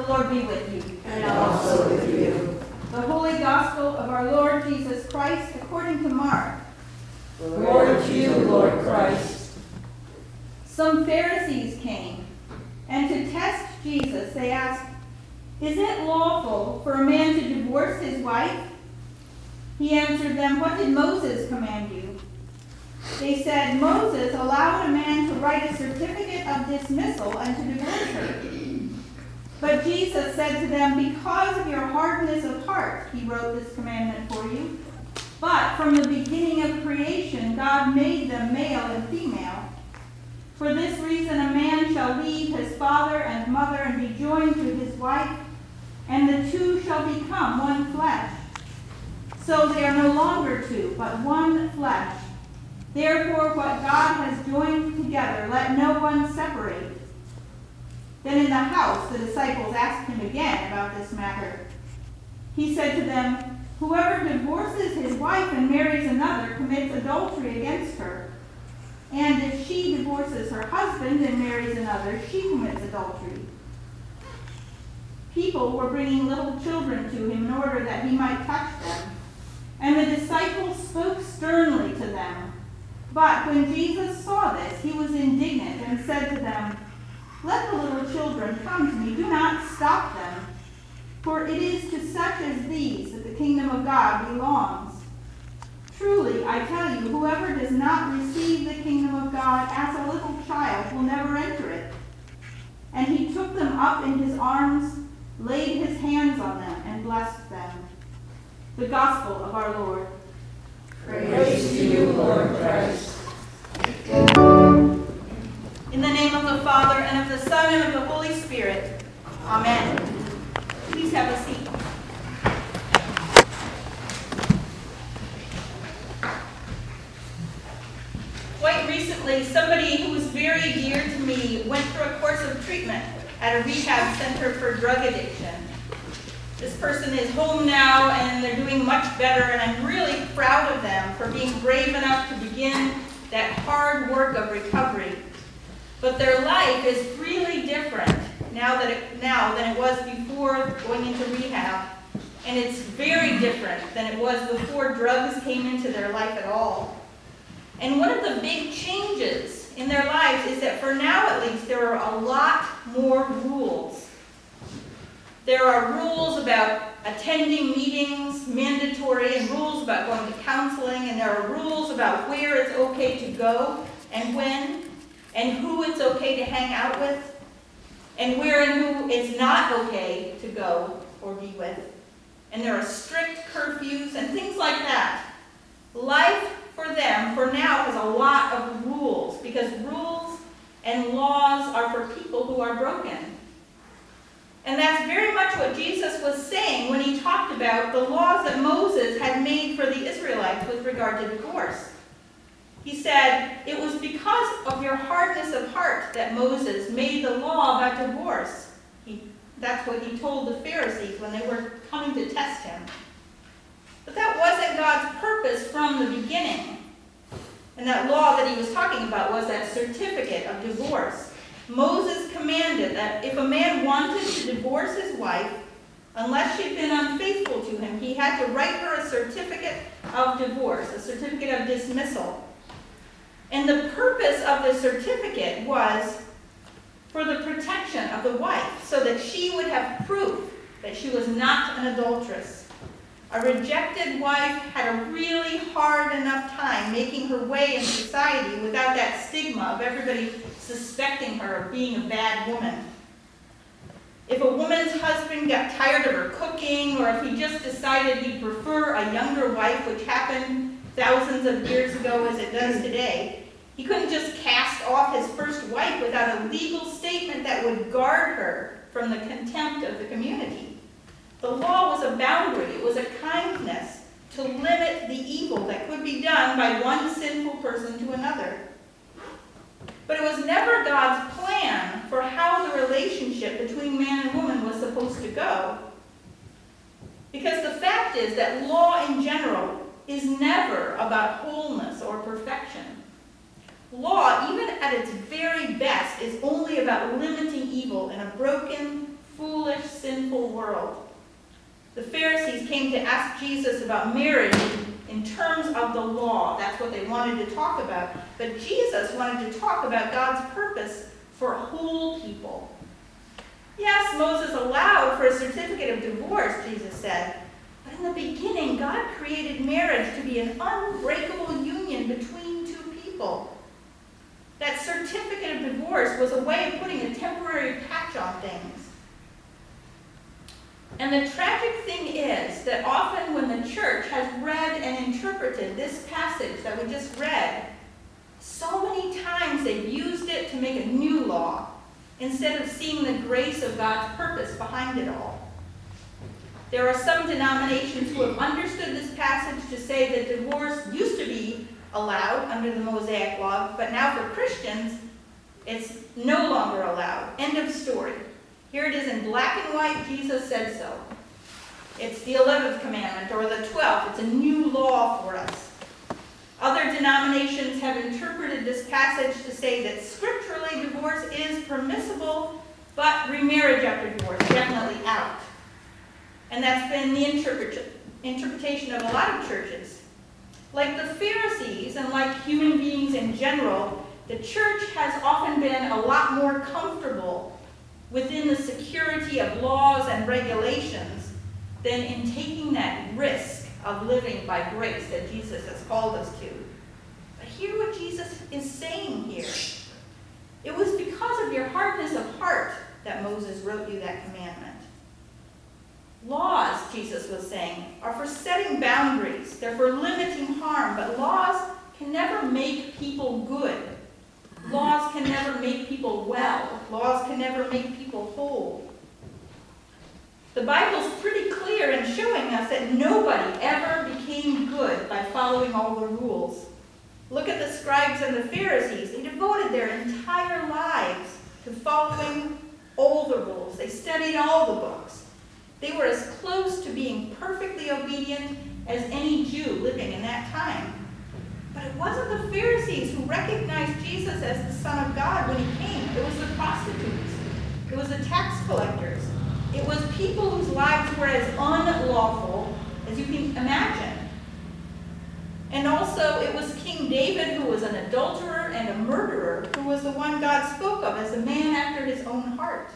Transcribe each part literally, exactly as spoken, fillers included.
The Lord be with you. And also with you. The Holy Gospel of our Lord Jesus Christ according to Mark. Glory to you, Lord Christ. Some Pharisees came, and to test Jesus, they asked, "Is it lawful for a man to divorce his wife?" He answered them, "What did Moses command you?" They said, "Moses allowed a man to write a certificate of dismissal and to divorce her." But Jesus said to them, "Because of your hardness of heart, he wrote this commandment for you. But from the beginning of creation, God made them male and female. For this reason, a man shall leave his father and mother and be joined to his wife, and the two shall become one flesh. So they are no longer two, but one flesh. Therefore, what God has joined together, let no one separate." Then in the house, the disciples asked him again about this matter. He said to them, "Whoever divorces his wife and marries another commits adultery against her. And if she divorces her husband and marries another, she commits adultery." People were bringing little children to him in order that he might touch them. And the disciples spoke sternly to them. But when Jesus saw this, he was indignant and said to them, "Let the little children come to me. Do not stop them. For it is to such as these that the kingdom of God belongs. Truly, I tell you, whoever does not receive the kingdom of God as a little child will never enter it." And he took them up in his arms, laid his hands on them, and blessed them. The Gospel of our Lord. Praise to you, Lord Christ. In the name of the Father, and of the Son, and of the Holy Spirit. Amen. Please have a seat. Quite recently, somebody who was very dear to me went through a course of treatment at a rehab center for drug addiction. This person is home now, and they're doing much better, and I'm really proud of them for being brave enough to begin that hard work of recovery. But their life is really different now that it, now than it was before going into rehab. And it's very different than it was before drugs came into their life at all. And one of the big changes in their lives is that for now at least, there are a lot more rules. There are rules about attending meetings, mandatory, and rules about going to counseling, and there are rules about where it's okay to go and when, and who it's okay to hang out with, and where and who it's not okay to go or be with. And there are strict curfews and things like that. Life for them, for now, has a lot of rules, because rules and laws are for people who are broken. And that's very much what Jesus was saying when he talked about the laws that Moses had made for the Israelites with regard to divorce. He said, it was because of your hardness of heart that Moses made the law about divorce. He, that's what he told the Pharisees when they were coming to test him. But that wasn't God's purpose from the beginning. And that law that he was talking about was that certificate of divorce. Moses commanded that if a man wanted to divorce his wife, unless she'd been unfaithful to him, he had to write her a certificate of divorce, a certificate of dismissal. And the purpose of the certificate was for the protection of the wife, so that she would have proof that she was not an adulteress. A rejected wife had a really hard enough time making her way in society without that stigma of everybody suspecting her of being a bad woman. If a woman's husband got tired of her cooking, or if he just decided he'd prefer a younger wife, which happened thousands of years ago as it does today, he couldn't just cast off his first wife without a legal statement that would guard her from the contempt of the community. The law was a boundary. It was a kindness to limit the evil that could be done by one sinful person to another. But it was never God's plan for how the relationship between man and woman was supposed to go. Because the fact is that law in general is never about wholeness or perfection. Law, even at its very best, is only about limiting evil in a broken, foolish, sinful world. The Pharisees came to ask Jesus about marriage in terms of the law. That's what they wanted to talk about. But Jesus wanted to talk about God's purpose for whole people. Yes, Moses allowed for a certificate of divorce, Jesus said. But in the beginning, God created marriage to be an unbreakable union between two people. That certificate of divorce was a way of putting a temporary patch on things. And the tragic thing is that often when the church has read and interpreted this passage that we just read, so many times they've used it to make a new law instead of seeing the grace of God's purpose behind it all. There are some denominations who have understood this passage to say that divorce used to be allowed under the Mosaic Law, but now for Christians, it's no longer allowed. End of story. Here it is in black and white, Jesus said so. It's the eleventh commandment, or the twelfth. It's a new law for us. Other denominations have interpreted this passage to say that scripturally divorce is permissible, but remarriage after divorce, definitely out. And that's been the interpret- interpretation of a lot of churches. Like the Pharisees and like human beings in general, the church has often been a lot more comfortable within the security of laws and regulations than in taking that risk of living by grace that Jesus has called us to. But hear what Jesus is saying here. It was because of your hardness of heart that Moses wrote you that commandment. Laws, Jesus was saying, are for setting boundaries. They're for limiting harm, but laws can never make people good. Laws can never make people well. Laws can never make people whole. The Bible's pretty clear in showing us that nobody ever became good by following all the rules. Look at the scribes and the Pharisees. They devoted their entire lives to following all the rules. They studied all the books. They were as close to being perfectly obedient as any Jew living in that time. But it wasn't the Pharisees who recognized Jesus as the Son of God when he came. It was the prostitutes. It was the tax collectors. It was people whose lives were as unlawful as you can imagine. And also it was King David, who was an adulterer and a murderer, who was the one God spoke of as a man after his own heart.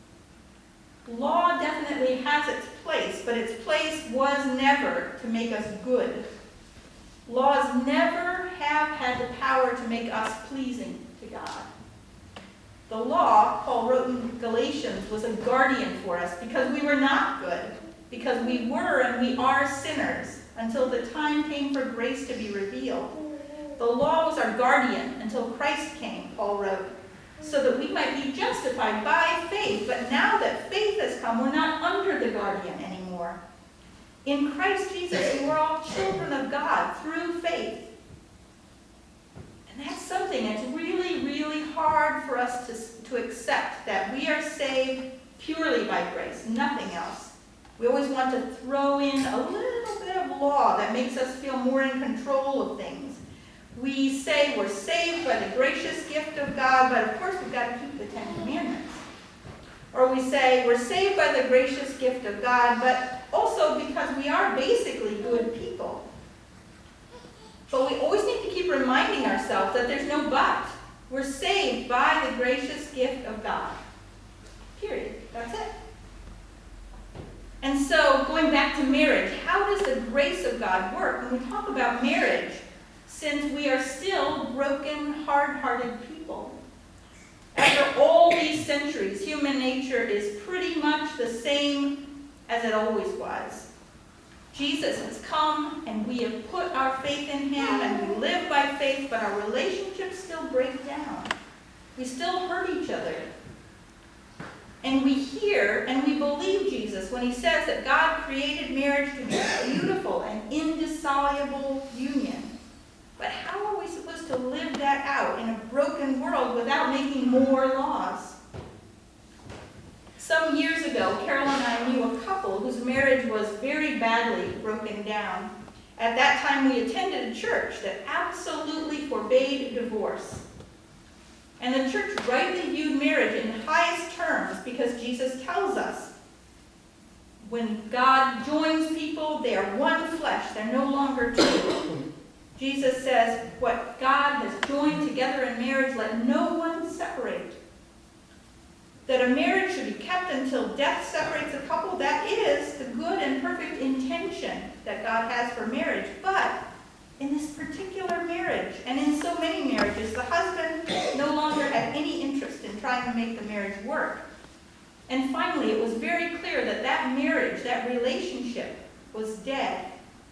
Law definitely has its place, but its place was never to make us good. Laws never have had the power to make us pleasing to God. The law, Paul wrote in Galatians, was a guardian for us because we were not good, because we were and we are sinners until the time came for grace to be revealed. The law was our guardian until Christ came, Paul wrote, so that we might be justified by faith. But now that faith has come, we're not under the guardian anymore. In Christ Jesus, you are all children of God through faith. And that's something that's really, really hard for us to, to accept, that we are saved purely by grace, nothing else. We always want to throw in a little bit of law that makes us feel more in control of things. We say we're saved by the gracious gift of God, but of course we've got to keep the Ten Commandments. Or we say we're saved by the gracious gift of God, but also because we are basically good people. But we always need to keep reminding ourselves that there's no but. We're saved by the gracious gift of God. Period. That's it. And so, going back to marriage, how does the grace of God work? When we talk about marriage, since we are still broken, hard-hearted people, after all these centuries, human nature is pretty much the same as it always was. Jesus has come, and we have put our faith in him, and we live by faith, but our relationships still break down. We still hurt each other. And we hear and we believe Jesus when he says that God created marriage to be a beautiful and indissoluble union. But how are we supposed to live that out in a broken world without making more laws? Some years ago, Carol and I knew a couple whose marriage was very badly broken down. At that time, we attended a church that absolutely forbade divorce. And the church rightly viewed marriage in highest terms because Jesus tells us when God joins people, they are one flesh. They're no longer two. Jesus says, what God has joined together in marriage, let no one separate. That a marriage should be kept until death separates a couple, that is the good and perfect intention that God has for marriage. But in this particular marriage, and in so many marriages, the husband no longer had any interest in trying to make the marriage work. And finally, it was very clear that that marriage, that relationship, was dead.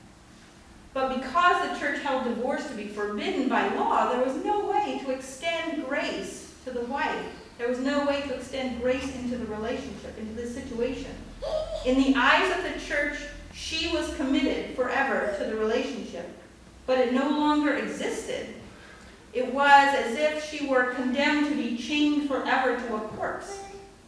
But because the church held divorce to be forbidden by law, there was no way to extend grace to the wife. There was no way to extend grace into the relationship, into the situation. In the eyes of the church, she was committed forever to the relationship, but it no longer existed. It was as if she were condemned to be chained forever to a corpse.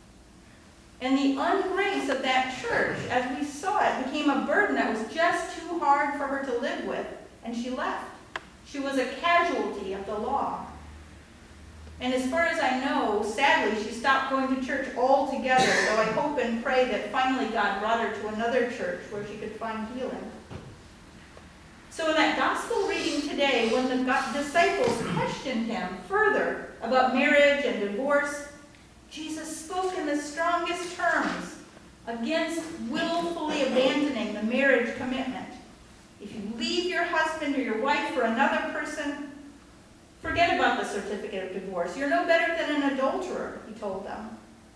And the ungrace of that church, as we saw it, became a burden that was just too hard for her to live with, and she left. She was a casualty of the law. And as far as I know, sadly, she stopped going to church altogether, though I hope and pray that finally God brought her to another church where she could find healing. So in that gospel reading today, when the disciples questioned him further about marriage and divorce, Jesus spoke in the strongest terms against willfully abandoning the marriage commitment. If you leave your husband or your wife for another person, forget about the certificate of divorce. You're no better than an adulterer, he told them.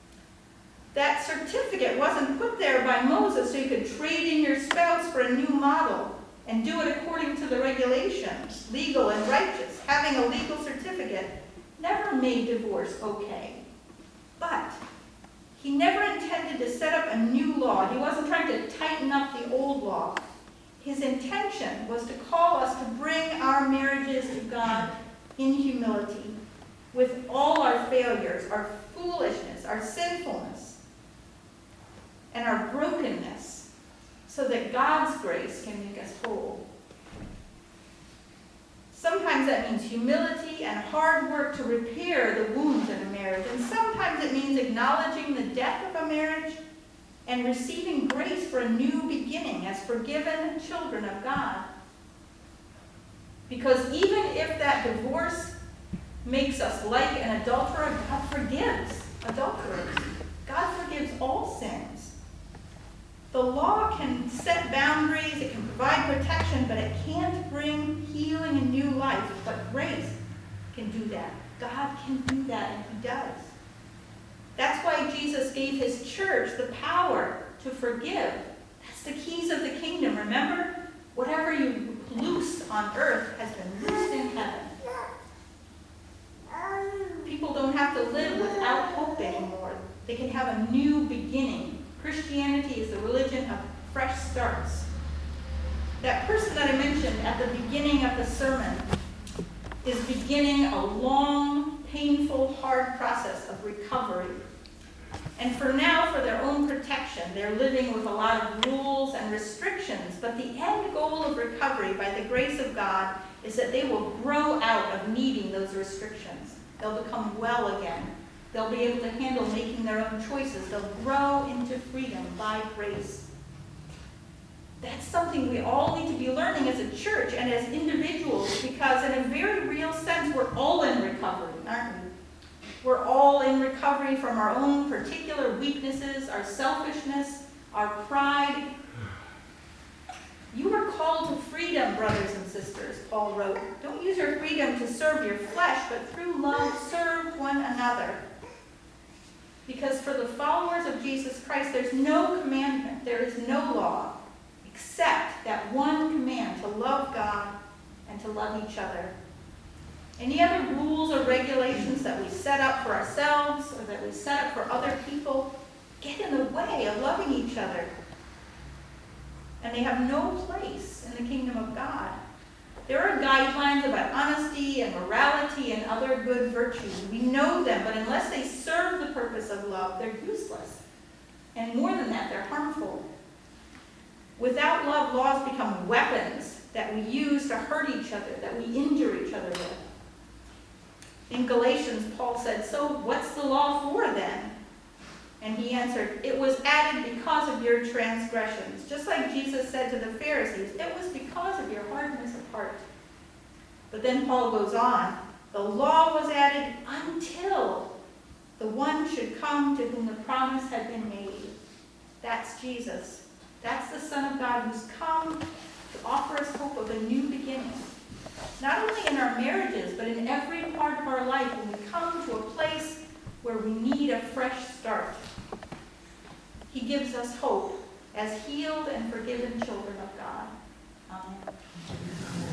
That certificate wasn't put there by Moses so you could trade in your spouse for a new model and do it according to the regulations, legal and righteous. Having a legal certificate never made divorce okay. But he never intended to set up a new law. He wasn't trying to tighten up the old law. His intention was to call us to bring our marriages to God in humility, with all our failures, our foolishness, our sinfulness, and our brokenness, so that God's grace can make us whole. Sometimes that means humility and hard work to repair the wounds in a marriage, and sometimes it means acknowledging the death of a marriage and receiving grace for a new beginning as forgiven children of God. Because even if that divorce makes us like an adulterer, God forgives adulterers. God forgives all sins. The law can set boundaries, it can provide protection, but it can't bring healing and new life. But grace can do that. God can do that, and he does. That's why Jesus gave his church the power to forgive. That's the keys of the kingdom, remember? Whatever you loose on earth has been loosed in heaven. People don't have to live without hope anymore. They can have a new beginning. Christianity is the religion of fresh starts. That person that I mentioned at the beginning of the sermon is beginning a long, painful, hard process of recovery. And for now, for their own protection, they're living with a lot of rules and restrictions. But the end goal of recovery, by the grace of God, is that they will grow out of needing those restrictions. They'll become well again. They'll be able to handle making their own choices. They'll grow into freedom by grace. That's something we all need to be learning as a church and as individuals, because in a very real sense, we're all in recovery, aren't we? We're all in recovery from our own particular weaknesses, our selfishness, our pride. You are called to freedom, brothers and sisters, Paul wrote. Don't use your freedom to serve your flesh, but through love serve one another. Because for the followers of Jesus Christ, there's no commandment, there is no law, except that one command, to love God and to love each other. Any other rules or regulations that we set up for ourselves or that we set up for other people get in the way of loving each other. And they have no place in the kingdom of God. There are guidelines about honesty and morality and other good virtues. We know them, but unless they serve the purpose of love, they're useless. And more than that, they're harmful. Without love, laws become weapons that we use to hurt each other, that we injure each other with. In Galatians, Paul said, so what's the law for then? And he answered, it was added because of your transgressions. Just like Jesus said to the Pharisees, it was because of your hardness of heart. But then Paul goes on, the law was added until the one should come to whom the promise had been made. That's Jesus. That's the Son of God who's come to offer us hope of a new beginning. Not only in our marriages, but in every part of our life when we come to a place where we need a fresh start. He gives us hope as healed and forgiven children of God. Amen.